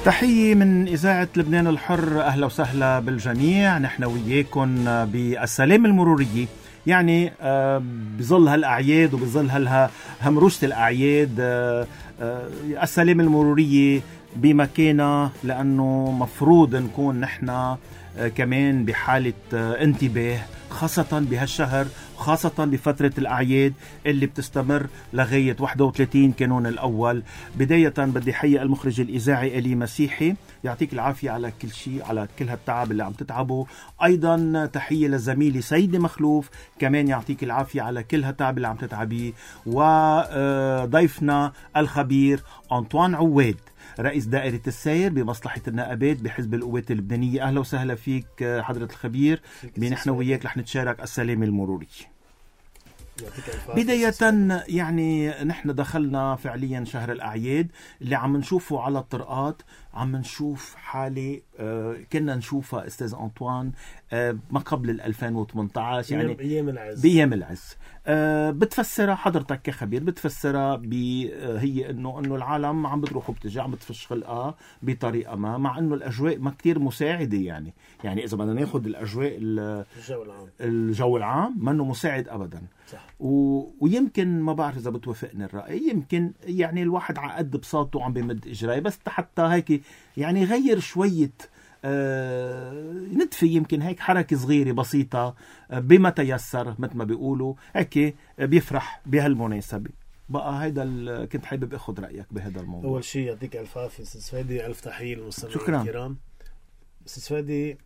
تحية من إذاعة لبنان الحر، أهلا وسهلا بالجميع. نحن وياكم بالسلام المرورية، يعني بظل هالأعياد وبظل همروسة الأعياد السلام المرورية بمكانها، لأنه مفروض نكون نحن كمان بحالة انتباه، خاصة بهالشهر، خاصة بفترة الأعياد اللي بتستمر لغاية 31 كانون الأول. بداية بدي حيي المخرج الإذاعي إلي مسيحي، يعطيك العافية على كل شيء، على كل هالتعب اللي عم تتعبه. أيضا تحية لزميلي سيدي مخلوف، كمان يعطيك العافية على كل هالتعب اللي عم تتعبيه. وضيفنا الخبير أنطوان عواد، رئيس دائرة السير بمصلحة النائبات بحزب القوات اللبنانية. أهلا وسهلا فيك حضرة الخبير. نحن وياك رح نتشارك السلام المروري. بداية يعني نحن دخلنا فعليا شهر الأعياد اللي عم نشوفه على الطرقات، عم نشوف حالة كنا نشوفها أستاذ أنطوان ما قبل 2018، يعني بأيام العز. بتفسرها حضرتك كخبير، بتفسرها هي انه العالم عم بتروح وبتجي، عم بتفش خلقها بطريقه ما، مع انه الاجواء ما كتير مساعده. يعني اذا بدنا ناخذ الاجواء الجو العام ما انه مساعد ابدا. صح. ويمكن ما بعرف اذا بتوافقني الراي، يمكن يعني الواحد على قد بساطه عم بيمد اجراء، بس حتى هيك يعني غير شويه ندفي، يمكن هيك حركة صغيرة بسيطة بما تيسر مثل ما بيقولوا هيك بيفرح بهالمناسبة. بقى هيدا كنت حابب اخذ رأيك بهذا الموضوع. اول شيء يعطيك الف عافية استاذ فادي، الف تحية للمستمعين الكرام. استاذ فادي،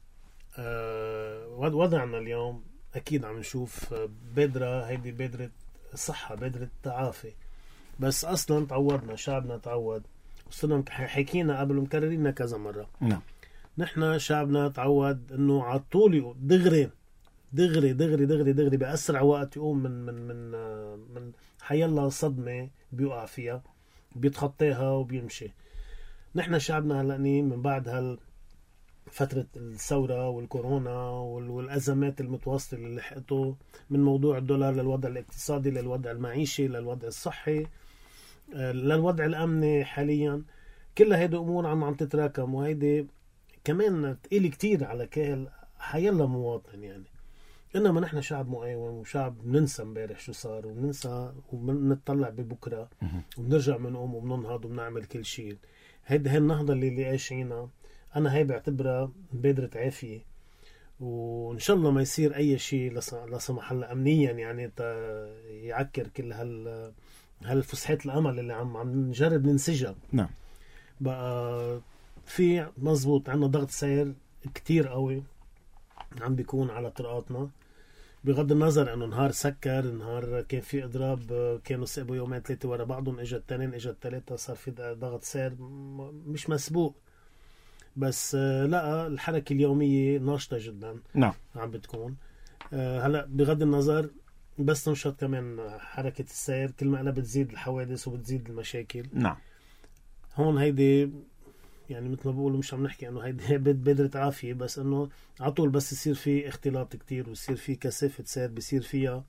وضعنا اليوم اكيد عم نشوف بادرة، هيدي بادرة صحة، بادرة تعافي، بس اصلا تعودنا، شعبنا تعود، وصرنا حكينا قبل ومكرريننا كذا مرة. نعم، نحن شعبنا تعود انه على طول دغري دغري دغري دغري دغري بأسرع وقت يقوم من حيالله صدمة بيوقع فيها بيتخطيها وبيمشي. نحن شعبنا هلأني من بعد فترة الثورة والكورونا والأزمات المتواصلة اللي لحقته، من موضوع الدولار للوضع الاقتصادي للوضع المعيشي للوضع الصحي للوضع الأمني حاليا، كل هيدي أمور عم تتراكم، وهيدي كمان تقيل كتير على كاهل حيالله مواطن. يعني إنما نحن شعب مقاوم، وشعب بننسى امبارح شو صار، وبننسى وبنطلع ببكرة، وبنرجع منقوم وبننهض وبنعمل كل شيء. هاي النهضة اللي عايشينها أنا هاي بعتبرها بادرة عافية، وإن شاء الله ما يصير أي شيء لا سمح الله أمنيا يعني يعكر كل هالفسحات الأمل اللي عم نجرب ننسجها. نعم. بقى في مزبوط عنا ضغط سير كتير قوي عم بيكون على طرقاتنا، بغض النظر انه نهار سكر، نهار كان في اضراب، كانوا سقبوا يومين ثلاثه ورا بعضهم، اجى التنين اجى الثلاثه، صار في ضغط سير مش مسبوق، بس لا الحركه اليوميه ناشطه جدا. نعم. عم بتكون هلا بغض النظر، بس نشط كمان حركه السير، كل ما بتزيد الحوادث وبتزيد المشاكل. نعم. هون هيدي يعني مثل ما بقولوا مش عم نحكي انه هيدي بادرة عافية، بس انه عطول بس يصير في اختلاط كتير ويصير في كثافة سير، بيصير فيها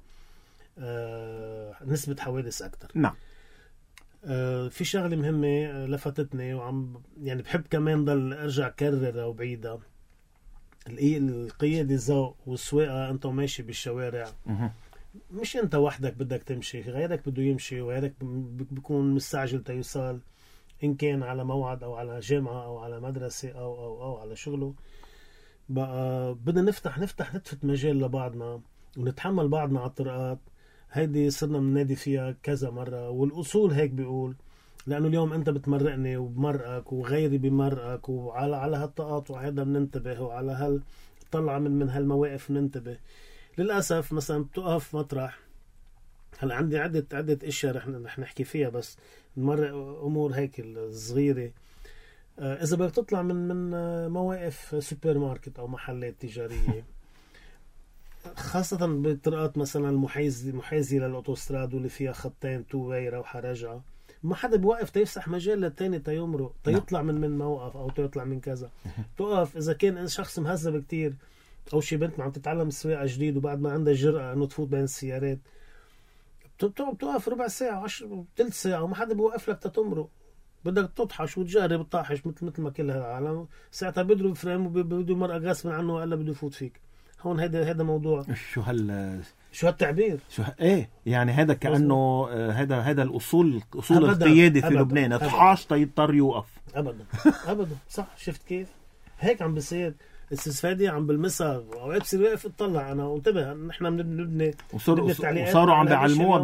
نسبة حوادث اكتر. نعم. في شغلة مهمة لفتتني، وعم يعني بحب كمان ضل ارجع كررها وبعيدها، القيادة ذوق، والسواقة انت ماشي بالشوارع مش انت وحدك بدك تمشي، غيرك بده يمشي، وغيرك بيكون مستعجل تيوصل، إن كان على موعد أو على جامعة أو على مدرسة أو على شغله. بقى بدنا نفتح نتفت مجال لبعضنا ونتحمل بعضنا على الطرقات. هيدي صرنا بننادي فيها كذا مرة، والأصول هيك بيقول، لأنه اليوم أنت بتمرقني وبمرقك وغيري بمرقك، وعلى هالتقاطع هذا بننتبه، وعلى طلع من هالمواقف بننتبه. للأسف مثلا بتقف مطرح، هلا عندي عدة اشياء رح نحكي فيها، بس نمر امور هيك الصغيره. اذا بدك تطلع من مواقف سوبر ماركت او محلات تجاريه، خاصه بالطرقات مثلا المحاذيه للاوتوستراد واللي فيها خطين، تو واي روحه رجعه، ما حدا بيوقف تيفسح مجال للتاني تيمرق تيطلع من موقف او تيطلع من كذا. تقف اذا كان شخص مهذب كتير، او شي بنت عم تتعلم السواقه جديد وبعد ما عندها جرأة انه تفوت بين السيارات، بتوقف ربع ساعة 10 ثلث ساعة وما حدا بيوقف لك تتمرق. بدك تطحش وتجرب الطاحش مثل ما كل هالعالم ساعتها بيضرب فريم وبده مرق غصب عنه ولا بده يفوت فيك. هون هذا موضوع شو هالتعبير ايه يعني هذا كأنه هذا الاصول القيادة في لبنان طحاش يضطر يوقف. ابدا صح. شفت كيف هيك عم بيصير. استفادي عم بالمسا اوقات بصير واقف اطلع انا وانتبه نحن بنبني وصاروا عم بيعلموها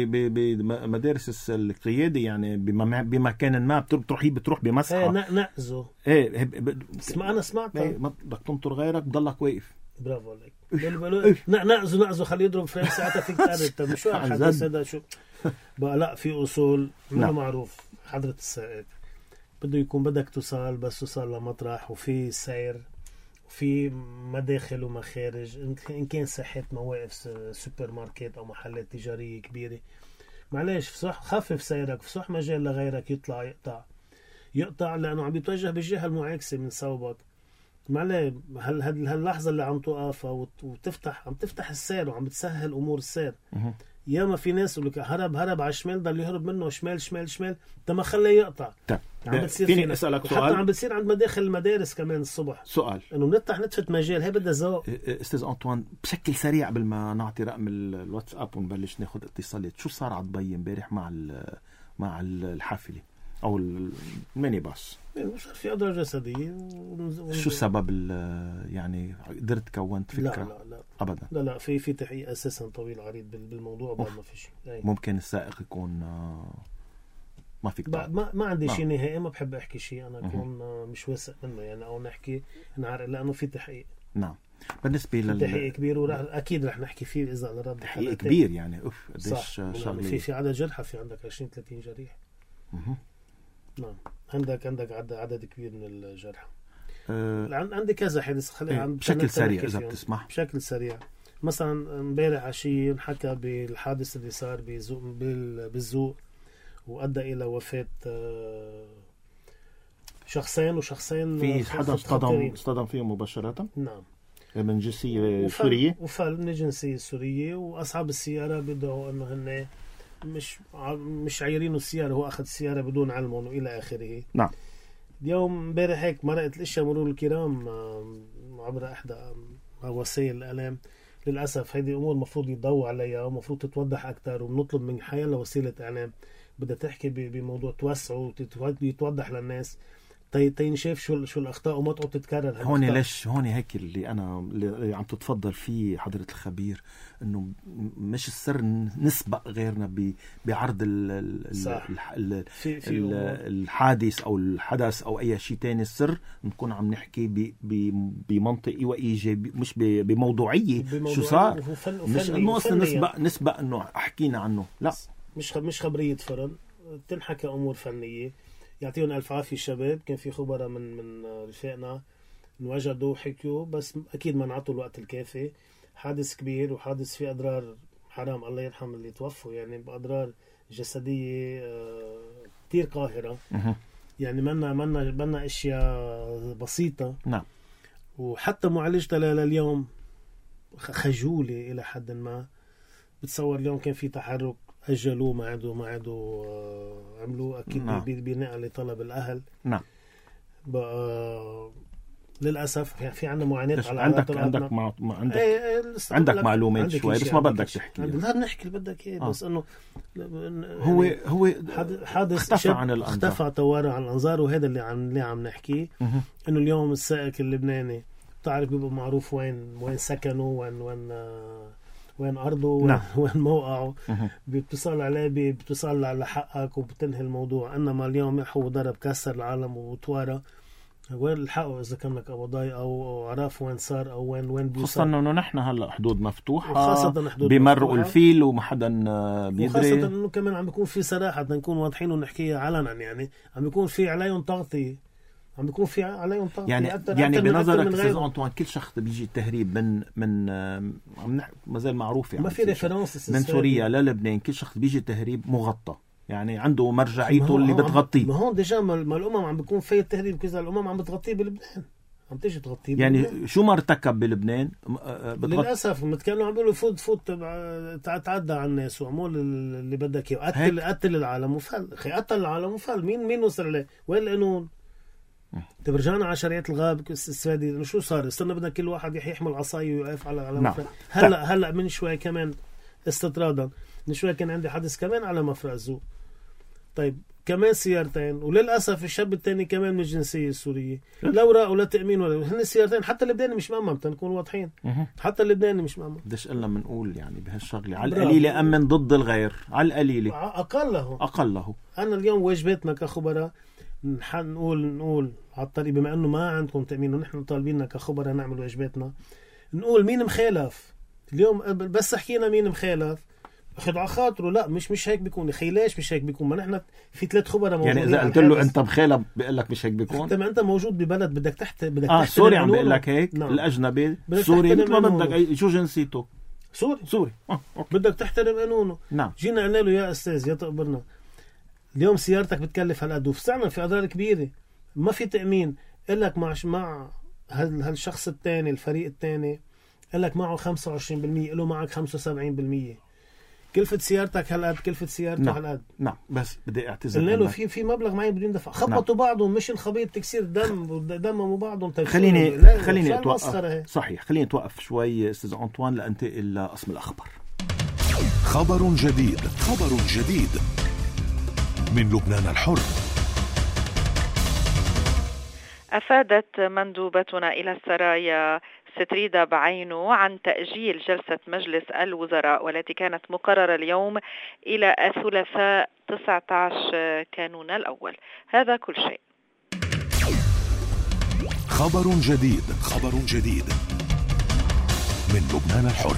بمدارس القياده يعني بمكان ما بتروح بمسحه نقزه انا سمعتها بدك تنطر غيرك بضلك واقف. برافو عليك. نقزه خليه يضرب فريم ساعتها فيك تقرب شو الحديث هذا شو بقى. لا في اصول معروف حضرة السائق بده يكون بدك توصل بس توصل لمطرح وفي سير في مداخل ومخارج إن كان صحة مواقف سوبر ماركت أو محلات تجارية كبيرة. معلش فصح خفف سيرك فصح مجال لغيرك يقطع لأنه عم يتوجه بالجهة المعاكسة من صوبك. معلش هاللحظة اللي عم توقفها عم تفتح السير وعم بتسهل أمور السير. ياما في ناس يقول لك هرب على الشمال ضل يهرب منه شمال تما خليه يقطع. فيني اسالك سؤال. حتى عم بتصير عند مداخل المدارس كمان الصبح سؤال انه بنفتح نتفه مجال. هي بدها ذوق. استاذ انطوان بشكل سريع قبل ما نعطي رقم الواتساب ونبلش ناخذ اتصالات، شو صار على دبي امبارح مع الحافله او الميني باص؟ صار في اضرار جسديه شو السبب؟ يعني قدرت كونت فكره؟ لا ابدا. لا في تحقيق اساسا طويل عريض بالموضوع بعد ما في شيء. ممكن السائق يكون ما فيك ما عندي شيء نهائي. ما بحب احكي شيء انا اكون مش واثق منه يعني او نحكي نعرف لانه في تحقيق. نعم. بالنسبه تحقيق كبير وراح اكيد رح نحكي فيه اذا رد تحقيق كبير يعني قديش شغله في عدد جرحى. في عندك 20-30 جريح. نعم عندك عدد كبير من الجرحى. عندي كذا حادث. خلينا بشكل سريع اذا بتسمح. بشكل سريع مثلا امبارح عشية انحكى بالحادث اللي صار بالزوق وأدى إلى وفاة شخصين في حدا اصطدم فيهم مباشرة. نعم. من جنسية سورية. من الجنسية السورية. وأصحاب السيارة بدعوا أنه هن مش عايرين السيارة. هو أخذ السيارة بدون علمهم وإلى آخره. نعم. اليوم امبارح هيك مرقت الأشياء مرور الكرام عبر إحدى وسائل الإعلام. للأسف هذه أمور مفروض يضوء عليها ومفروض تتوضح أكثر. وبنطلب من حيالله وسيلة إعلام بدها تحكي بموضوع توسعه ويتوضح للناس تينشاف شو الأخطاء وما تعود تتكرر. هون ليش هون هيك اللي عم تتفضل فيه حضرة الخبير إنه مش السر نسبق غيرنا بعرض الحادث أو الحدث أو أي شيء تاني. السر نكون عم نحكي بمنطقي وإيجابي مش بموضوعية شو صار. مش إنه نسبق إنه حكينا عنه. لا مش خبرية فرن. تنحكى أمور فنية. يعطيهم ألف عافية الشباب. كان في خبراء من رفاقنا وجدوا حكيوا بس أكيد ما نعطوا الوقت الكافي. حادث كبير وحادث فيه أضرار حرام. الله يرحم اللي توفوا يعني بأضرار جسدية كتير قاهرة. يعني منا أشياء بسيطة. نعم. وحتى معالجتها لليوم خجولة إلى حد ما. بتصور اليوم كان في تحرك أجلوه ما عادوا عملوه أكيد. نعم. بناء لطلب الأهل. نعم. للأسف في عندنا معاناة على عندك معلومات شوي بس ما بدك تحكي. لا بنحكي اللي بدك إيه. بس إنه هو حادث اختفى توارى عن الأنظار. وهذا اللي عم نحكيه. إنه اليوم السائق اللبناني تعرف بيبقى معروف وين سكنه وين أرضه. نعم. وين موقعه. بيتصل عليه بيتصل لحقك وبتنهي الموضوع. إنما اليوم يحو ضرب كسر العالم وتوارى. وين الحقه إذا كان لك أبضاي أو عرف وين صار أو وين بيوصل. خاصة إنه نحن هلا حدود مفتوحة بمرقوا الفيل وما حدا بيدري. وخاصة إنه كمان عم بيكون في صراحة نكون واضحين ونحكيها علنا. يعني عم بيكون في عليهم تغطية. يعني بنظرك استاذ أنطوان كل شخص بيجي التهريب من ما زال معروف يعني ما في ريفرنس من سوريا للبنان. كل شخص بيجي التهريب مغطى يعني عنده مرجعيته اللي بتغطيه. ما هون ديجا ما الأمم عم بيكون في التهريب كذا. الأمم عم بتغطيه بلبنان. عم تيجي تغطيه يعني شو ما ارتكب بلبنان للاسف كانوا عم بيقولوا فوت تعدى على الناس وعمول اللي بدك اياه، قتل العالم وفل. اخي قتل العالم وفل، مين وصل عليه؟ وين القانون؟ رجعنا على شريعه الغاب السادي. شو صار؟ استنى بدنا كل واحد يحمل عصايه ويقف على نعم. هلا من شوي كمان استطرادا، من شوي كان عندي حدث كمان على مفرق الذوق. طيب كمان سيارتين، وللاسف الشاب الثاني كمان من الجنسيه السوريه، لا اوراق ولا تامين ولا هن السيارتين. حتى اللبناني مش مأمن، تنكون واضحين، حتى اللبناني مش مأمن. بديش قلنا بنقول يعني بهالشغله على القليله امن ضد الغير، على القليله اقله. انا اليوم واجباتنا كخبراء نقول على الطريق، بما انه ما عندكم تامين ونحن طالبيننا كخبراء نعمل واجباتنا، نقول مين مخالف اليوم. بس حكينا مين مخالف اخذ على خاطره، لا مش هيك بيكون. اخي ليش مش هيك بيكون؟ ما نحن في 3 خبراء موجودين. يعني اذا قلت له انت مخالف بيقول لك مش هيك بيكون. انت موجود ببلد بدك تحترم سوري عم بيقول لك هيك. نعم. الاجنبي سوري مثل ما بدك، شو جنسيته سوري بدك تحترم قانونه. نعم. جينا قلنا له يا استاذ يا تقبرنا، اليوم سيارتك بتكلف هالقد وفستعمل في اضرار كبيره، ما في تامين. قال لك مع هالشخص الثاني، الفريق الثاني قال لك معه 25%، له معك 75%. كلفة سيارتك هالقد، كلفة سيارته هالقد. نعم بس بدي اعتذر. قلنا له في مبلغ معين بدون دفع. خبطوا بعضهم، مش الخبيط تكسير دمهم بعضهم. خليني اتوقف. صحيح، خليني اتوقف شوي استاذ أنطوان لانتقل الى قسم الاخبار. خبر جديد من لبنان الحر. أفادت مندوبتنا إلى السرايا ستريدا بعينه عن تأجيل جلسة مجلس الوزراء والتي كانت مقررة اليوم إلى الثلاثاء 19 كانون الأول. هذا كل شيء. خبر جديد من لبنان الحر.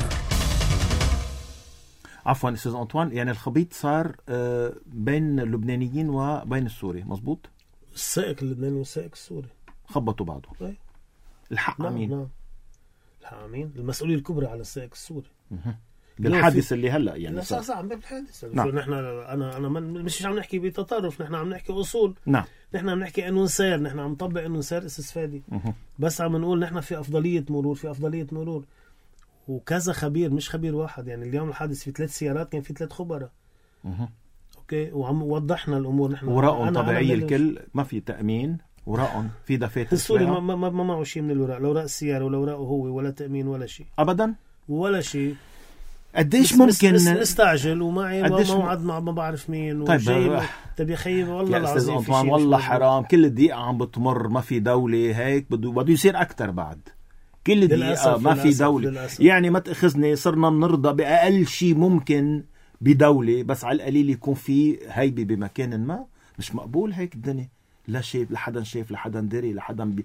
عفوا استاذ أنطوان، يعني الخبيط صار بين اللبنانيين وبين السوري، مزبوط؟ السائق اللبناني والسائق السوري خبطوا بعضه. الحق مين؟ الحق مين؟ المسؤولية الكبرى على السائق السوري بالحادث اللي هلا يعني صح عم بالحادث. نعم. نحن انا مش عم نحكي بتطرف، نحن عم نحكي اصول. نعم. نحن عم نحكي قانون سير، نحن عم نطبق قانون سير استفادي. بس عم نقول نحن في افضلية مرور وكذا خبير، مش خبير واحد. يعني اليوم الحادث في 3 سيارات، كان في 3 خبراء. اوكي، وعم وضحنا الامور. نحن وراءهم طبيعي الكل، ما في تأمين، وراءهم في دفاتر. السوري ما معه شيء من الوراء، لا وراء السيارة ولا وراءه هو، ولا تأمين ولا شيء ابدا، ولا شيء. قديش ممكن استعجل ومعي موعد مع ما بعرف مين. طيب يا خيي والله العظيم في شيء والله حرام. كل دقيقة عم بتمر ما في دولة هيك، بده يصير أكتر بعد. كل دقيقة ما في دولة للأسف. يعني ما تأخذني، صرنا بنرضى بأقل شيء ممكن بدولة، بس على القليل يكون في هيبة بمكان ما. مش مقبول هيك الدنيا، لا شايف لحدا، شايف لحدا دري لحدا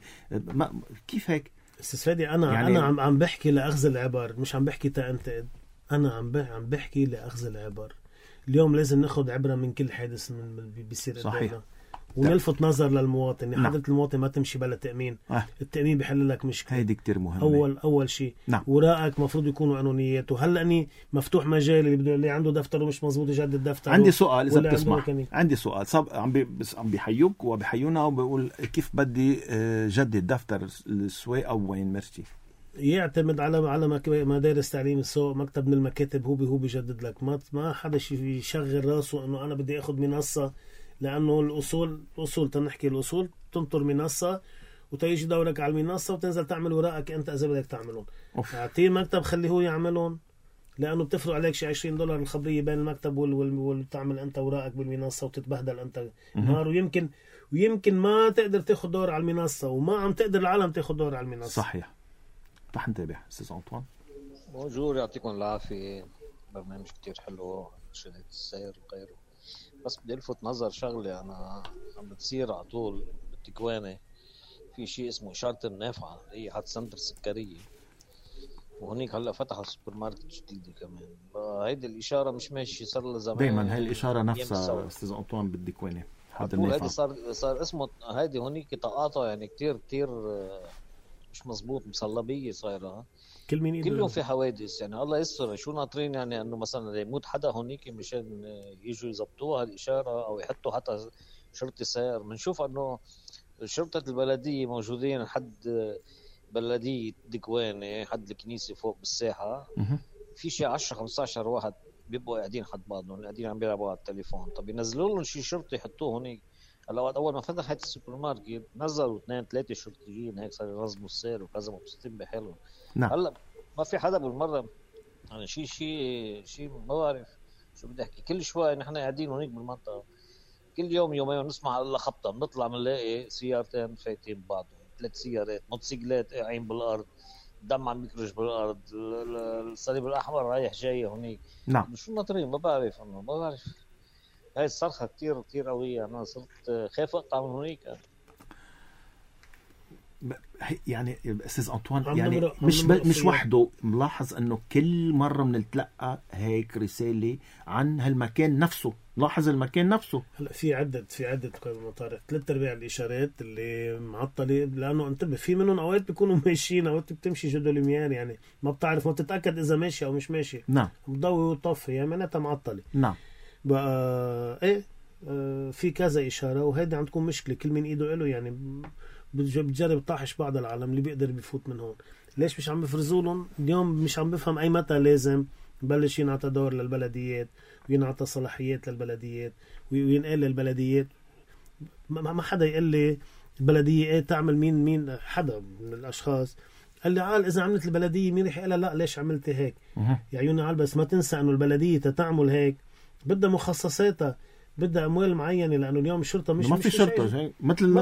كيف هيك استفادي. أنا عم بحكي لأخذ العبر، مش عم بحكي تأنتقد. أنا عم بحكي لأخذ العبر. اليوم لازم ناخد عبرة من كل حادث بيصير قدامنا، ونلفت نظر للمواطن. يعني حضرة المواطن ما تمشي بلا تأمين. التأمين بيحل لك مشكلة، هيدي كتير مهمة. أول شيء. نعم. وراءك مفروض يكونوا قانونيات. وهلا أني مفتوح مجال اللي عنده دفتره مش مزبوط يجدد دفتره. عندي سؤال إذا بتسمح. عندي سؤال عم بيحيوك وبيحيونا وبيقول كيف بدي جدد دفتر السواقة وين مرتي؟ يعتمد على مدارس تعليم السوق، مكتب من المكاتب هو بيجدد لك. ما حدا يشغل راسه انه انا بدي اخذ منصة، لانه الاصول تنحكي الأصول تنطر منصة وتيجي دورك على المنصة وتنزل تعمل وراءك انت اذا بدك تعملون. اعطيه مكتب خليه هو يعملون، لانه بتفرق عليك شي $20 الخبرية بين المكتب والتعمل انت وراءك بالمنصة وتتبهدل انت نهار. ويمكن ما تقدر تاخذ دور على المنصة، وما عم تقدر العالم تاخذ دور على المنصة. صحيح. رح نتابع استاذ أنطوان. بونجور، يعطيكم العافية. برنامج كتير حلو، شهادة السير وغيره. بس بدي الفت نظر شغلة أنا عم بتصير على طول بالتكوانة. في شيء اسمه إشارة النافعة، هي حد سنتر سكرية، وهنيك هلا فتحوا سوبر ماركت جديدة كمان. هيدي الإشارة مش ماشي، صار لها زمان. دايما هاي الإشارة نفسها استاذ أنطوان بالتكوانة. هذا صار اسمه هيدي هنيك تقاطع، يعني كتير مش مزبوط، مصلبية صايرة. كل يوم في حوادث. يعني الله يستر، شو ناطرين يعني انه مثلا يموت حدا هونيك مشان يجوا يزبطوها الاشاره او يحطوا حتى شرطي سير. بنشوف انه شرطة البلدية موجودين حد بلدية دكوانة حد الكنيسة فوق بالساحة. في شيء 10-15 واحد بيبقوا قاعدين حد بعضهم قاعدين عم بيلعبوا على التليفون. طب ينزلوا لهم شيء شرطي يحطوه هنيك. هلا اول ما فتحت السوبر ماركت نزلوا 2-3 شرطيين هيك صار ينظموا السير وكذا مبسوطين بحالهم. نعم. هلا ما في حدا بالمره يعني شيء ما بعرف شو بدي احكي. كل شوي نحن قاعدين هنيك بالمنطقه كل يوم يومين نسمع الا خبطه بنطلع بنلاقي سيارتين فايتين بعضهم 3 سيارات موتوسيكلات قاعدين بالارض دم عم يكرش بالارض الصليب الاحمر رايح جاي هنيك. نعم. شو ناطرين ما بعرف انه ما بعرف. هاي الصرخه كتير كتير قويه. انا صرت خايف اقطع من هنيك. يعني استاذ انطوان يعني مش وحده ملاحظ انه كل مره بنتلقى هيك رساله عن هالمكان نفسه. لاحظ المكان نفسه. هلا في عده مطارق 3/4 الاشارات اللي معطله لانه انتبه في منهم اوقات بيكونوا ماشيين اوقات بتمشي جدول ميار يعني ما بتعرف ما بتتاكد اذا ماشي او مش ماشي. نعم. بتضوي وتطفي يعني معناتها معطله. نعم. بقى ايه في كذا اشاره وهيدي عم تكون مشكله كل من ايده له يعني بتجرب طاحش بعض العالم اللي بيقدر بيفوت من هون. ليش مش عم بفرزوا لهم اليوم؟ مش عم بفهم اي متى لازم بلش ينعطى دور للبلديات وينعطى صلاحيات للبلديات وينقل للبلديات. ما حدا يقول لي البلديه ايه تعمل مين حدا من الاشخاص قال لي عال اذا عملت البلديه مين رح يقول لا ليش عملت هيك يا عيوني عال. بس ما تنسى انه البلديه تتعمل هيك بدها مخصصاتها بدها اموال معينه لانه اليوم الشرطه ما في شرطه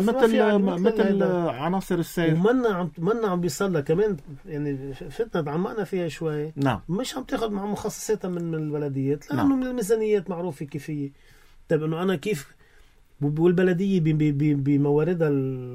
مثل عناصر السير ومنا عم بيصلى كمان يعني فتنا عمقنا فيها شوي. نعم. مش عم تاخذ مع مخصصاتها من البلديات لانه نعم. من الميزانيات معروفه كيفيه. طيب انه انا كيف والبلديه بمواردها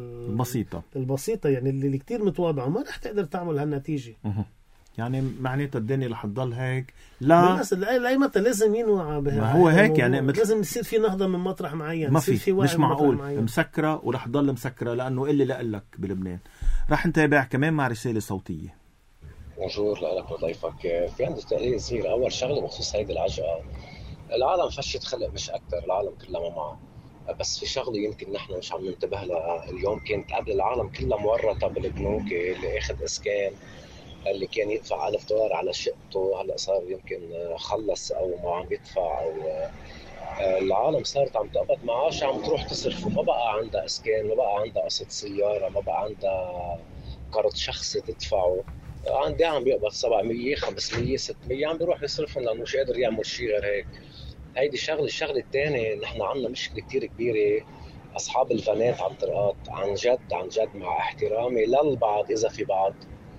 البسيطه يعني اللي كتير متواضعه ما رح تقدر تعمل هالنتيجه. يعني معناتها الدنيا رح تضل هيك لا لا متى لازم ينوع ما هو هيك يعني لازم يصير في نهضه من مطرح معين. ما في مش معقول مسكره ورح تضل مسكره لانه اللي لك بلبنان. رح نتابع كمان مع رساله صوتيه. بونجور لك وضيفك. في عندي تقرير صغير. اول شغله بخصوص هيدي العجقه العالم فشت خلق مش اكثر العالم كلها معه. بس في شغله يمكن نحن مش عم ننتبه لها. اليوم كانت قبل العالم كلها مورطه بالبنوك اللي اخذ اسكان اللي كان يدفع $1000 على شقته هلا صار يمكن خلص او ما عم يدفع او العالم صارت عم تقبض معاش عم تروح تصرفه. ما بقى عندها اسكان ما بقى عندها قسط سياره ما بقى عندها قرض شخصي تدفعه. عندي عم بيقبض 700 500 600 عم بيروح يصرفهم لانه مش قادر يعمل شيء غير هيك. هيدي الشغله الثانيه نحن عندنا مشكله كتير كبيره. اصحاب الفنات على الطرقات عن جد مع احترامي للبعض اذا في بعض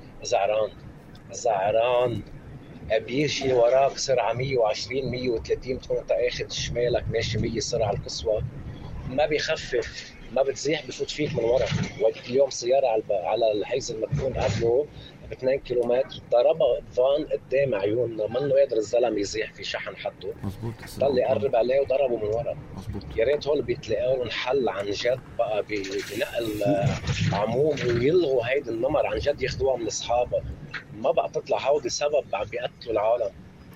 زعران بيجي وراك سرعه 120 130 بتكون انت اخذ شمالك ماشي 100 السرعه القصوى ما بيخفف ما بتزيح بفوت فيك من ورا. وقت اليوم سياره على الحيز المدفون قبله ب2 كيلومتر ضربها فان قدام عيوننا منه قادر الزلمه يزيح في شحن حده. مزبوط. ضل يقرب عليه وضربه من ورا. مزبوط. يا ريت هول بيتلاقوا لهم حل عن جد بقى بنقل عموم ويلغوا هيدي النمر عن جد ياخذوها من اصحابها. ما بقى تطلع هودي سبب عم بيقتلوا العالم.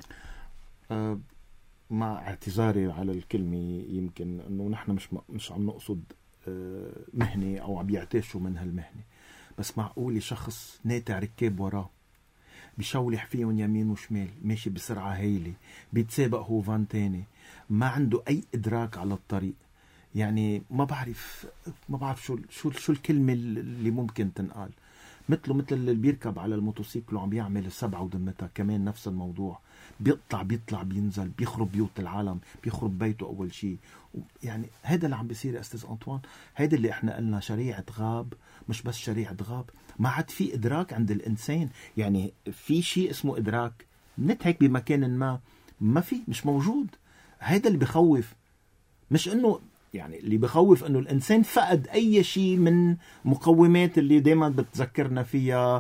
مع اعتذاري على الكلمه يمكن انه نحن مش عم نقصد مهنه او عم يعتاشوا من هالمهنه. بس معقول شخص ناتع ركاب وراه بيشولح فيهم يمين وشمال ماشي بسرعة هايلة بيتسابق هو فان تاني ما عنده أي إدراك على الطريق. يعني ما بعرف شو الكلمة اللي ممكن تنقال. مثل اللي بيركب على الموتوسيكل وعم بيعمل السبعة ودمتها كمان نفس الموضوع. بيطلع بينزل بيخرب بيوت العالم بيخرب بيته أول شيء. يعني هذا اللي عم بيصير يا أستاذ أنطوان. هذا اللي احنا قلنا شريعة غاب. مش بس شريعة غاب ما عاد في إدراك عند الإنسان. يعني في شيء اسمه إدراك نتهيك بمكان ما في مش موجود. هذا اللي بخوف. مش إنه يعني اللي بخوف إنه الإنسان فقد أي شيء من مقومات اللي دايما بتذكرنا فيها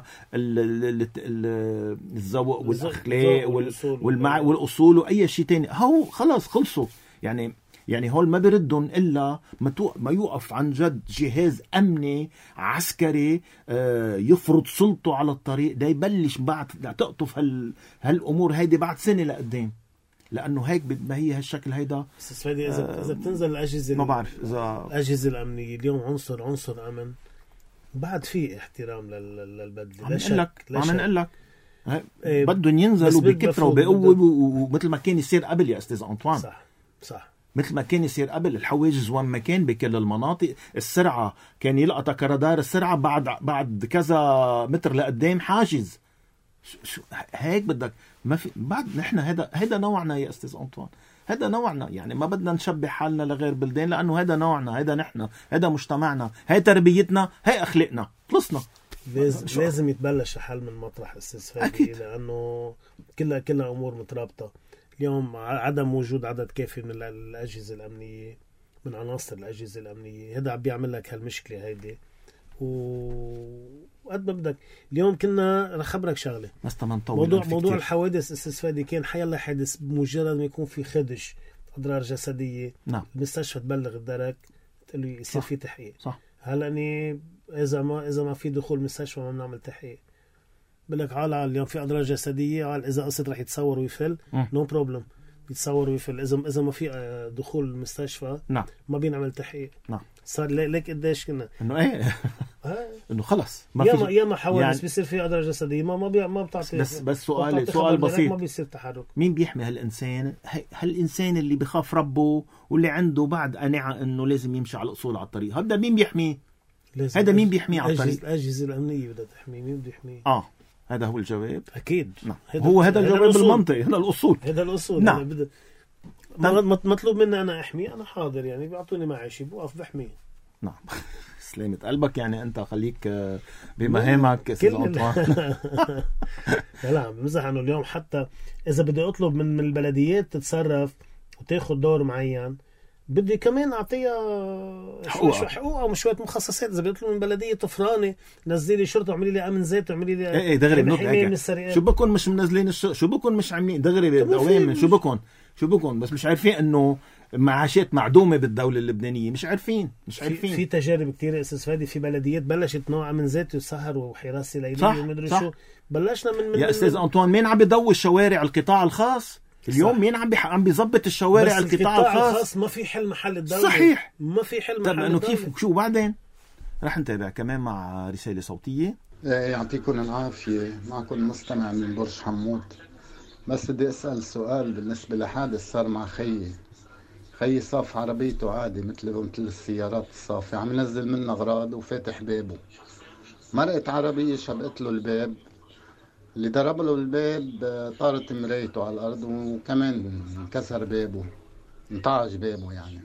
الذوق والأخلاق والأصول وأي شيء تاني. هو خلاص خلصوا. يعني هول ما بردهم إلا ما يوقف عن جد جهاز أمني عسكري يفرض سلطه على الطريق. ده يبلش بعد تقطف هالأمور هيدي بعد سنة لقدام. لانه هيك ما هي هالشكل هيدا. بس فادي اذا بتنزل الاجهزه ما بعرف اذا الاجهزه الامنيه اليوم عنصر امن، بعد في احترام للبدله. عم نقول لك بدهم ينزلوا بكثره وبقوه، ومثل ما كان يصير قبل يا استاذ انطوان. صح مثل ما كان يصير قبل. الحواجز وين ما كان بكل المناطق، السرعه كان يلقطك رادار السرعه بعد كذا متر لقدام حاجز. شو هيك بدك ما في بعد. نحن هذا نوعنا يا استاذ انطوان، هذا نوعنا. يعني ما بدنا نشبه حالنا لغير بلدان، لانه هذا نوعنا، هذا نحن، هذا مجتمعنا، هي تربيتنا، هي اخلاقنا. خلصنا. لازم يتبلش الحل من مطرح استاذ فادي، لانه كلها امور مترابطه. اليوم عدم وجود عدد كافي من الاجهزه الامنيه، من عناصر الاجهزه الامنيه، هذا عم بيعمل لك هالمشكله هيدي. وقد ما بدك اليوم كنا رح خبرك شغله، موضوع الحوادث استاذ فادي، كان حيلا حادث بمجرد ما يكون في خدش اضرار جسديه. نعم. المستشفى تبلغ الدرك، تقول لي يصير في تحقيق. صح. هلا اني اذا ما في دخول مستشفى ما بنعمل تحقيق. بقول لك على اليوم في اضرار جسديه، اذا قصد رح يتصور ويفل، نو بروبلم، يتصور ويفل. اذا ما في دخول المستشفى، نعم، ما بينعمل تحقيق. نعم. صار ليك قديش كنا انه ايه انه خلص ما في ياما حوادث يعني بيصير في اضرار جسديه ما بتعطي. بس سؤال بسيط، ما بيصير تحرك. مين بيحمي هالانسان اللي بخاف ربه واللي عنده بعد قناعه انه لازم يمشي على الاصول على الطريق؟ هذا مين بيحميه؟ هذا مين بيحميه على الطريق؟ الاجهزه الامنيه بدها تحميه. مين بده يحميه؟ هذا هو الجواب. اكيد. نعم. هذا الجواب بالمنطق. هذا الاصول. نعم. مطلوب مني انا احمي، انا حاضر، يعني بيعطوني معاشي بوقف بحميه. نعم. سلامة قلبك، يعني انت خليك بمهامك استاذ انطوان. لا بمزح انه اليوم حتى اذا بدي اطلب من البلديات تتصرف وتاخذ دور معين، بدي كمان اعطيها حقوقها وشويه مخصصات. اذا بدي اطلب من بلديه طفرانه نزلي شرطه، اعملي لي امن ذاتي، اعملي لي دغري شو بكون مش منزلين شو بكون مش عاملين دغري دوام. شو بكون بس مش عارفين انه معاشات معدومه بالدوله اللبنانيه. مش عارفين في تجارب كثيره استاذ فادي، في بلديات بلشت نوع من ذاتي وسهر وحراسه ليليه ومدري شو. بلشنا من يا استاذ انطوان، مين عم بيضوي الشوارع القطاع الخاص اليوم؟ مين عم بيظبط الشوارع القطاع الخاص؟ ما في حل محل الدوله. صحيح، ما في حل محل الدوله. كيف شو بعدين؟ رح نتابع كمان مع رساله صوتيه. يعطيكم العافيه. معكم مستمع من برج حمود. بس بدي اسال سؤال بالنسبه لحادث صار مع خيي صاف عربيته عادي مثل السيارات الصافية، عم ينزل منها أغراض وفاتح بابه، مرقت عربية شبقت له الباب، اللي ضرب له الباب طارت مرايته على الأرض، وكمان انكسر بابه، انطعج بابه. يعني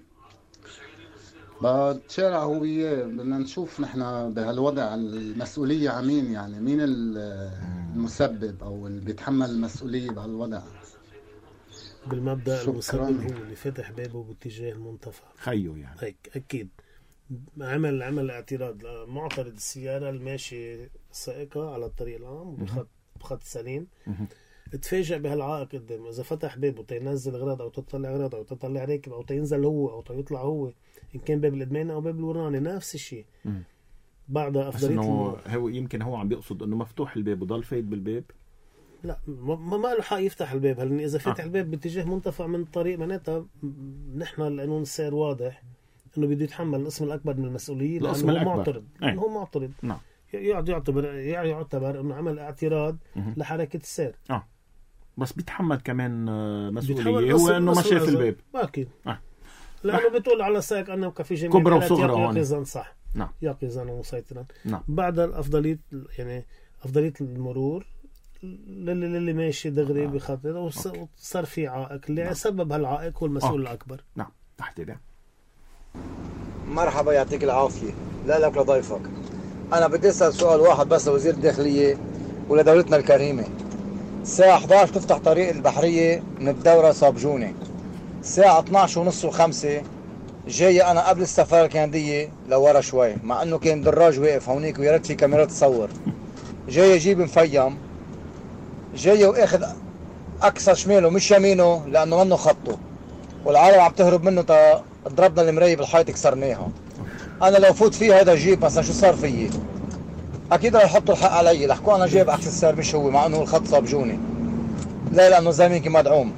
بتشارع هو وياه. بدنا نشوف نحن بهالوضع المسؤولية عمين، يعني مين المسبب أو اللي بيتحمل المسؤولية بهالوضع؟ بالمبدأ المسبب هو اللي فتح بابه باتجاه المنطفى خيو، يعني هيك أكيد. عمل اعتراض، معترض السيارة الماشي سائقة على الطريق العام بخط سليم، اتفاجأ بهالعائق قدامه. إذا فتح بابه تينزل أغراض أو تطلع أغراض أو تطلع راكب أو تينزل هو أو تيطلع هو، إن كان باب الإدماني أو باب الوراني نفس الشيء. بعدها أفضلية هو يمكن هو عم بيقصد إنه مفتوح الباب وضل فايد بالباب. لا، ما له حق يفتح الباب. هل إذا فتح الباب باتجاه منتفع من الطريق، معناتها نحن القانون السير واضح إنه بده يتحمل القسم الأكبر من المسؤولية، لأنه هو معترض. هو معترض. نعم. يعتبر إنه عمل اعتراض لحركة السير. بس بيتحمل كمان مسؤولية، هو إنه ما شاف الباب. أكيد. لأنه بتقول على السائق أنه كفي جميع كبرى وصغرى يقظا. صح. نعم. يقظا ومسيطرا. نعم. بعد الأفضلية، يعني أفضلية المرور للي ماشي دغري بخطر، وصار في عائق اللي نعم. سبب هالعائق هو المسؤول الأكبر. نعم. تحت ده. مرحبا، يعطيك العافية. لا لك لضيفك. أنا بدي أسأل سؤال واحد بس لوزير الداخلية ولدولتنا الكريمة. الساعة 11 تفتح طريق البحرية من الدورة صابجونة. الساعة 12:30 و5 جاي أنا قبل السفارة الكندية لورا شوي، مع إنه كان دراج واقف هونيك ويا ريت في كاميرات تصور. جاي أجيب مفيم، جاي وأخذ أقصى شماله مش يمينه لأنه منه خطه، والعالم عم تهرب منه ضربنا المراية بالحيط كسرناها. أنا لو فوت فيه هذا جيب مثلا شو صار فيي؟ أكيد رح يحطوا الحق علي، لحكوا أنا جايب عكس السير مش هو، مع إنه الخط صابجوني. لا لأنه زلميكي مدعوم.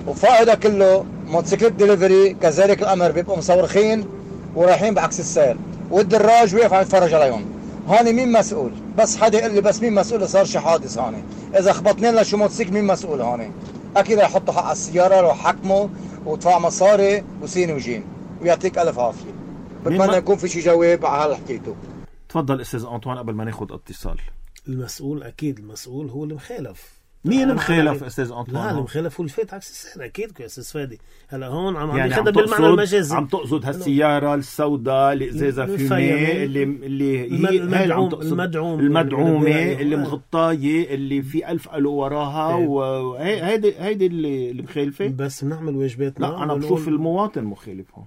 وفائدة كله موتوسيكلت ديليفري كذلك الأمر بيبقوا مصورخين ورايحين بعكس السير والدراج وقف عم يتفرج عليهم. هاني مين مسؤول؟ بس حدا يقول لي بس مين مسؤول صار شي حادث هاني؟ إذا خبطني لنا شو موتوسيكل مين مسؤول هاني؟ أكيد رح يحطوا حق على السيارة ويحكموا ويدفع مصاري وسين وجيم ويعطيك ألف عافية. بتمنى يكون في شي جواب على هاللي حكيته. تفضل أستاذ أنطوان قبل ما ناخد اتصال. المسؤول أكيد المسؤول هو اللي مخالف. مين مخالف أستاذ أنطوان؟ لا المخالف هو اللي فات عكس السير أكيد يا أستاذ فادي. هلا هون عم يعني ياخذها بالمعنى المجازي. عم تقصد هالسيارة السوداء اللي إزازة فيمي اللي هي المدعومة اللي مغطاية اللي في 1000 قلو وراها وهيدي اللي مخالفة. بس بنعمل واجباتنا. لا أنا بشوف المواطن مخالف هون.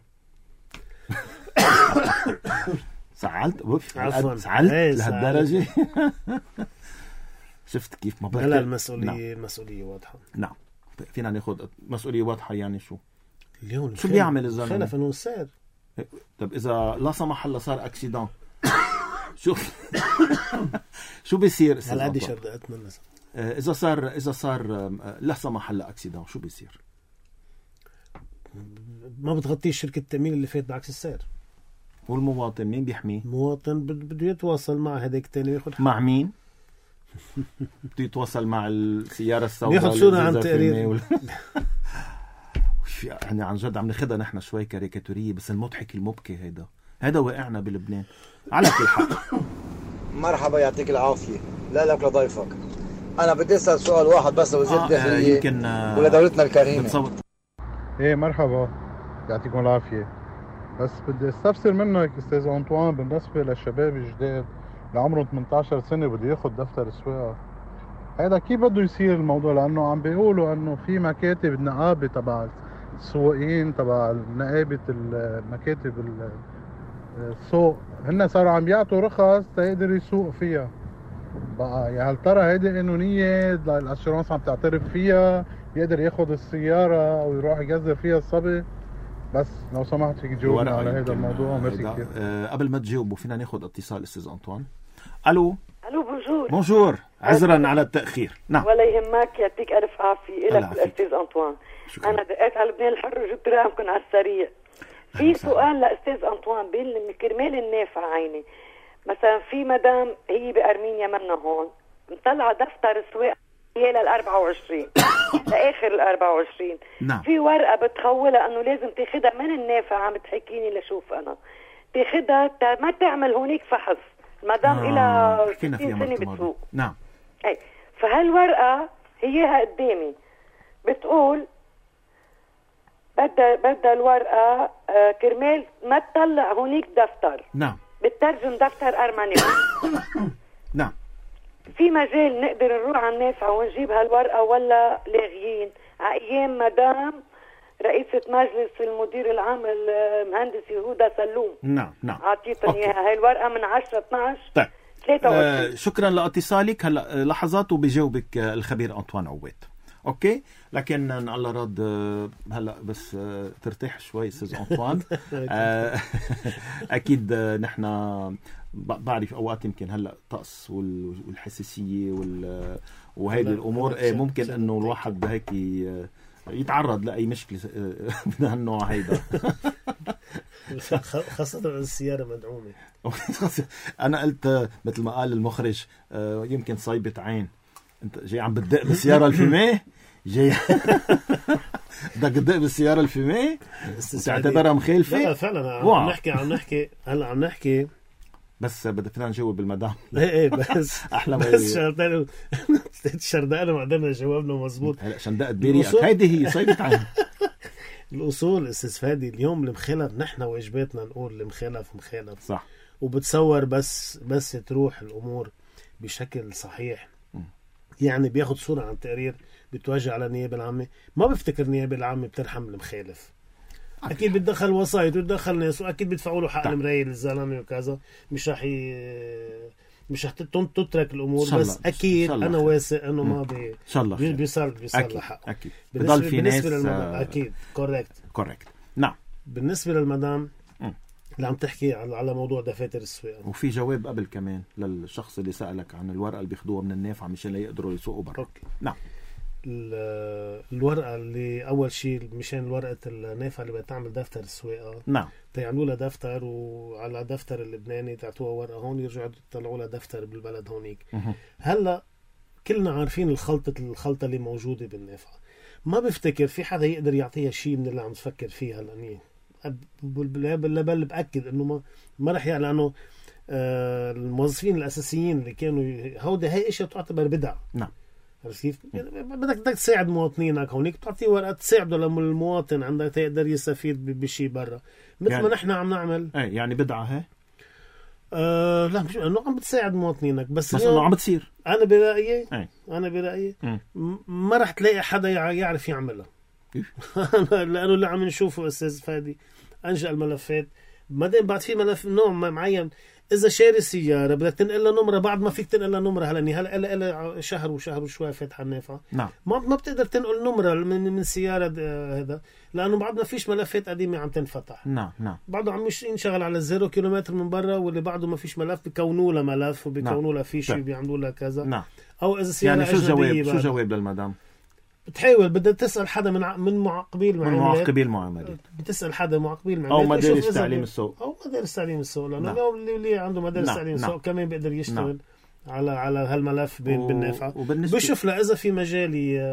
زعلت لهالدرجة. شفت كيف ما لا المسؤولية واضحة. نعم فينا ناخد مسؤولية واضحة. يعني اليوم شو بيعمل الزلمة؟ خلف قانون السير. طب إذا لا سمح الله صار أكسيدان شو بيصير؟ هلا دي شردقتنا إذا صار لا سمح الله أكسيدان شو بيصير؟ ما بتغطيه شركة التأمين اللي فات بعكس السير. والمواطن مين بيحميه؟ المواطن بده يتواصل مع هذاك التاني وياخد مع مين؟ بده يتواصل مع السيارة السوداء بياخد صورة عن تقرير. يعني عن جد عم ناخدها نحن شوي كاريكاتورية بس المضحك المبكي هيدا واقعنا بلبنان على كل حال. مرحبا يعطيك العافية. لا لك لضيفك. أنا بدي أسأل سؤال واحد بس لوزير الداخلية ولدولتنا الكريمة. ايه مرحبا يعطيكم العافية. بس بدي استفسر منك استاذ أنطوان بالنسبة للشباب الجداد اللي عمره 18 سنة بده ياخد دفتر السواقة، هذا كيف بده يصير الموضوع؟ لأنه عم بيقولوا أنه في مكاتب النقابة تبع السواقين تبع نقابة المكاتب السوق هن صاروا عم يعطوا رخص تقدر يسوق فيها. بقى يا هل ترى هيدي قانونية؟ الأشورانس عم تعترف فيها؟ يقدر ياخد السيارة أو يروح يجذر فيها الصبي؟ بس لو سمحت فيك تجاوبنا على هذا الموضوع. ميرسي كثير. قبل ما تجاوبوا فينا ناخد اتصال استاذ أنطوان. الو بونجور عذرا على التأخير. نعم ولا يهمك يعطيك ألف عافية. إلك الأستاذ أنطوان. أنا دقيت على لبنان الحر وجبت رقمكم على السريع. في سؤال لأستاذ أنطوان كرمال النافع عيني. مثلا في مدام هي بأرمينيا منا هون مطلعة دفتر سواقة هي لل24 لآخر ال24. نعم. في ورقة بتخولها أنه لازم تاخدها من النافع. عم بتحكيني لشوف أنا تاخدها ما تعمل هونيك فحص مدام إلى 60 سنة بتسوق. نعم. أي فهالورقة هيها قدامي بتقول بدها الورقة كرمال ما تطلع هونيك دفتر. نعم. بتترجم دفتر أرمني. نعم. في مجال نقدر نروح على النافع ونجيب هالورقة ولا لاغيين؟ على أيام مدام رئيسة مجلس المدير العام المهندس يهودا سلوم. نعم. عطيتني اياها هاي الورقة من 10/12. طيب 23. شكرا لاتصالك. هلا لحظات وبيجاوبك الخبير أنطوان عواد. اوكي لكن الله راد هلا بس ترتاح شوي استاذ أنطوان. اكيد نحن بعرف اوقات يمكن هلا طقس والحساسيه وهيدي الامور ممكن انه الواحد هيك يتعرض لاي مشكله من هالنوع هيدا. خاصه السياره مدعومه. انا قلت مثل ما قال المخرج يمكن صايبه عين. انت جاي عم بتدق بالسياره الفيمي جاي بدك تدق بالسياره الفيمي تعتبرها مخالفه. لا فعلا عم نحكي بس بدنا نجاوب بالمدام. ايه بس احلى بس شردقنا ما قدرنا جاوبنا مزبوط. هلا شندقت بريقك هيدي هي صايبه عين. الاصول استاذ فادي اليوم المخالف نحن واجباتنا نقول المخالف صح. وبتصور بس تروح الامور بشكل صحيح. يعني بياخد صورة عن تقرير بتوجه على النيابة العامة. ما بفتكر النيابة العامة بترحم المخالف. أكيد بتدخل وسائط وتدخل ناس وأكيد بيدفعوا له حق المراية للزلمة وكذا. مش رح تترك الأمور بس أكيد أنا واثق إنه ما بيصل حقه. أكيد بالنسبة للمدام أكيد كوريكت. نعم. بالنسبة للمدام اللي عم تحكي على موضوع دفاتر السواقة وفي جواب قبل كمان للشخص اللي سألك عن الورقة اللي بياخدوها من النافعة مشان لا يقدروا يسوقوا برا. أوكي. نعم. الورقة اللي أول شيء مشان ورقة النافعة اللي بتعمل دفتر السواقة. نعم. تيعملوا لها دفتر، وعلى دفتر اللبناني تعطوها ورقة هون، يرجعوا يطلعوا لها دفتر بالبلد هونيك. هلا كلنا عارفين الخلطة اللي موجودة بالنافعة. ما بفتكر في حدا يقدر يعطيها شيء من اللي عم تفكر فيها، لأني بل بأكد إنه ما رح يعني، لأنه الموظفين الأساسيين اللي كانوا هاي إشياء تعتبر بدع. نعم. عرفت كيف؟ بدك تساعد مواطنينك هونيك، بتعطيه ورقة تساعده لما المواطن عندك يقدر يستفيد بشيء برا، مثل يعني ما نحن عم نعمل. يعني بدعة هي؟ لا مش انه عم بتساعد مواطنينك، بس انه عم بتصير. انا برأيي ما رح تلاقي حدا يعرف يعملها. لانه اللي عم نشوفه استاذ فادي انشأ الملفات، بعدين بعد في ملف نوع معين، اذا شاري سياره بدك تنقل لها نمره، بعد ما فيك تنقل لها نمره هلا شهر وشوي فاتحه النافعه. نعم. ما بتقدر تنقل نمره من سياره هذا، لانه بعد ما فيش ملفات قديمه عم تنفتح. نعم. بعده عم ينشغل على 0 كيلومتر من برا، واللي بعده ما فيش ملف بيكونوا له ملف وبيكونوا له فيشه بيعملوا له كذا. نعم. او اذا سياره يعني شو جواب للمدام؟ بتحاول بدها تسأل حدا من معقبين المعاملات، بتسأل حدا معقبين المعاملات، أو مدارس تعليم السوق، لأنه اليوم اللي عنده مدارس تعليم السوق كمان بيقدر يشتغل على هالملف بالنافعة، بشوف له إذا في مجال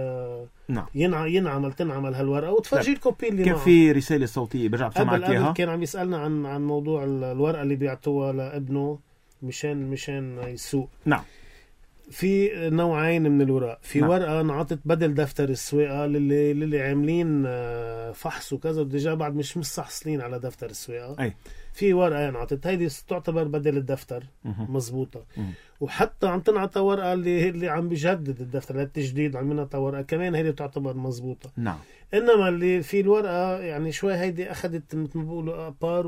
تنعمل هالورقة وتفرجي الكوبي اللي معه. كيف في رسالة صوتية برجع بسمعك إياها. كان عم يسألنا عن موضوع الورقة اللي بيعطوها لابنه مشان يسوق. نعم. في نوعين من الورق، في ورقة انعطت بدل دفتر السواقة للي عاملين فحص وكذا وديجا بعد مش مستحصلين على دفتر السواقة. في ورقة انعطت هيدي تعتبر بدل الدفتر. مزبوطة. وحتى عم تنعطى ورقة اللي عم بيجدد الدفتر للتجديد، عم ينعطى ورقة كمان هيدي تعتبر مزبوطة. نعم. انما اللي في الورقة يعني شوي هيدي اخذت مثل ما بيقولوا ابار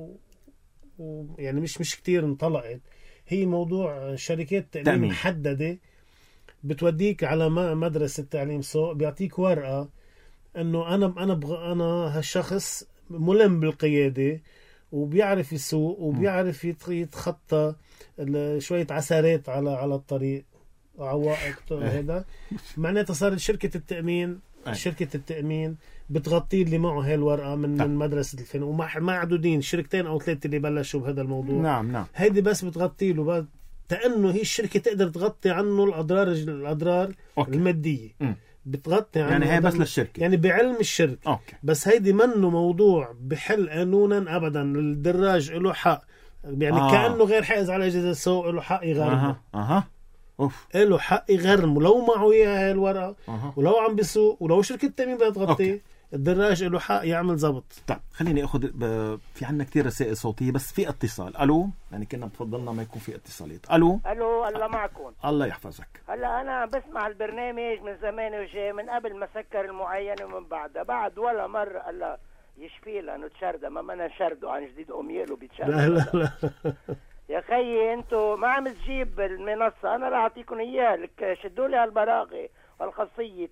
يعني مش كتير انطلقت. هي موضوع شركات تأمين محددة بتوديك على مدرسة تعليم سوق، بيعطيك ورقة انه انا هالشخص ملم بالقيادة وبيعرف يسوق وبيعرف يتخطى شوية عثرات على الطريق، عوائق هذا. معناتها صارت شركة التأمين بتغطي اللي معه هاي الورقة من مدرسة الفن، وما معدودين 2 أو 3 اللي بلشوا بهذا الموضوع. نعم. هيدي بس بتغطي له لأنه هي الشركة تقدر تغطي عنه الأضرار المادية. بتغطي عنه، يعني هي بس للشركة، يعني بعلم الشركة. بس هيدي منه موضوع بحل قانونا أبدا. الدراج له حق، يعني كأنه غير حائز على إجازة السوق له حق يغرمه. له حق يغرمه لو معه إياها الورقة، ولو عم بيسوق، ولو شركة التأمين بدها تغطي الدراج له حق يعمل ضبط. طيب خليني أخذ في عنا كتير رسائل صوتية، بس في اتصال. ألو، يعني كنا بفضلنا ما يكون في اتصالات. ألو الله معكم. الله يحفظك. هلا أنا بسمع البرنامج من زمان وجاي، من قبل ما سكر المعينة ومن بعد ولا مرة الله يشفي لأنه تشردة ما أنا شردوا عن جديد أمياله بيتشرد. لا يا خيي انتو ما عم تجيب المنصة، انا راح اعطيكم اياها، لك شدوا لي هالبراغي والخاصية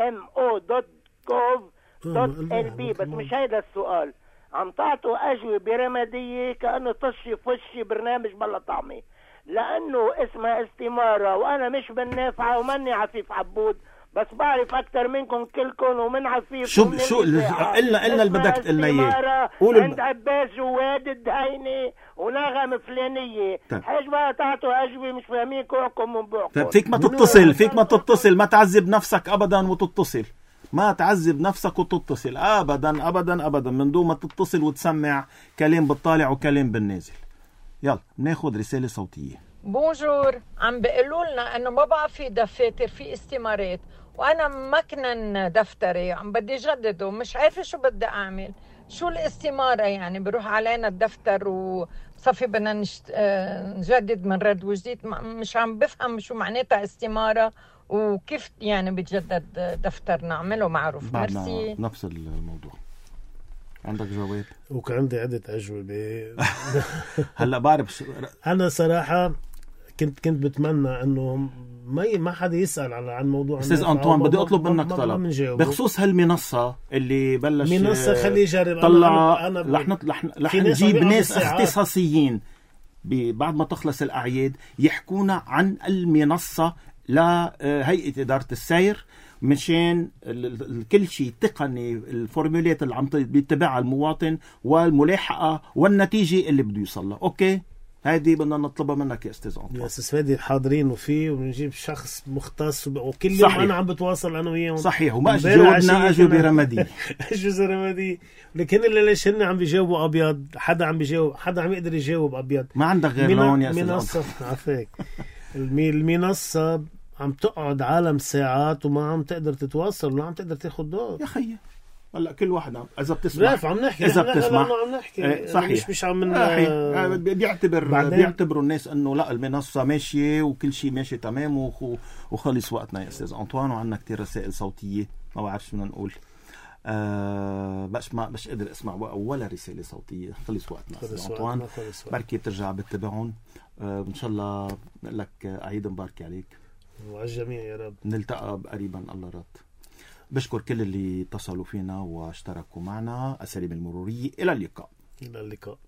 tmo.gov.lb. بس مش هيدا السؤال، عم تعطوا اجوبة رمادية كأنه طشي فشي برنامج بلا طعمي، لانه اسمها استمارة، وانا مش بالنافعة وماني عفيف عبود، بس بعرف اكتر منكم كلكم ومن عفيف. شو إلا اللي بدك تقلنا اياه. عند عباس جواد الدهيني ونغم فلانية. حاج بقى تعطوا اجوبة مش فاهمين كوعكم من بوعكم. فيك ما تتصل ما تعذب نفسك ابدا وتتصل، ما تعذب نفسك وتتصل ابدا من دون ما تتصل وتسمع كلام بالطالع وكلام بالنازل. يلا ناخد رسالة صوتية. بونجور، عم بيقولوا لنا انه ما بقى في دفاتر، في استمارات، وانا مكنن دفتري عم بدي جدده، مش عارفه شو بدي اعمل. شو الاستماره يعني؟ بروح علينا الدفتر وصفي بدنا نجدد من رد وجديد. مش عم بفهم شو معناتها استماره وكيف يعني بتجدد دفتر نعمله معروف. ميرسي. نفس الموضوع. عندك جواب؟ وكان عندي عدة أجوبة. هلا بعرف أنا صراحة كنت بتمنى انه ما حدا يسأل عن موضوع. استاذ أنطوان بدي اطلب منك طلب بخصوص هالمنصة اللي بلش منصة. خليه يجرب. طلع رح نجيب ناس اختصاصيين بعد ما تخلص الأعياد يحكونا عن المنصة لهيئة إدارة السير مشان كل شيء تقني الفورمولات اللي عم بيتبعها المواطن والملاحقة والنتيجة اللي بده يوصلها. أوكي، هذه بدنا نطلبها منك يا أستاذ أنطوان. يا أستاذ فادي حاضرين وفيه، ونجيب شخص مختص وكل يوم أنا عم بتواصل أنا وياهم. صحيح، وما جاوبنا أجوبة رمادية. أجوبة رمادية، لكن اللي ليش هن عم بيجاوبوا أبيض، حدا عم بيجاوب، حدا عم يقدر يجاوب أبيض. ما عندك غير لون يا أستاذ منصة عفاك. المنصة عم تقعد عالم ساعات وما عم تقدر تتواصل ولا عم تقدر تاخد دور يا خيي. هلا كل واحد اذا بتسمع عم نحكي، اذا بتسمع عم نحكي صحيح، مش عم بيعتبروا الناس انه لا المنصه ماشيه وكل شيء ماشي تمام وخلص وقتنا يا استاذ انطوان، وعندنا كتير رسائل صوتيه ما بعرف شو بدنا نقول. مش قادر اسمع ولا رساله صوتيه. خلص وقتنا استاذ انطوان، بركي بترجع بتتابعون. ان شاء الله نقول لك عيد مبارك عليك وعلى الجميع يا رب. نلتقى قريبا الله رد. بشكر كل اللي اتصلوا فينا واشتركوا معنا. السلام المرورية، إلى اللقاء. إلى اللقاء.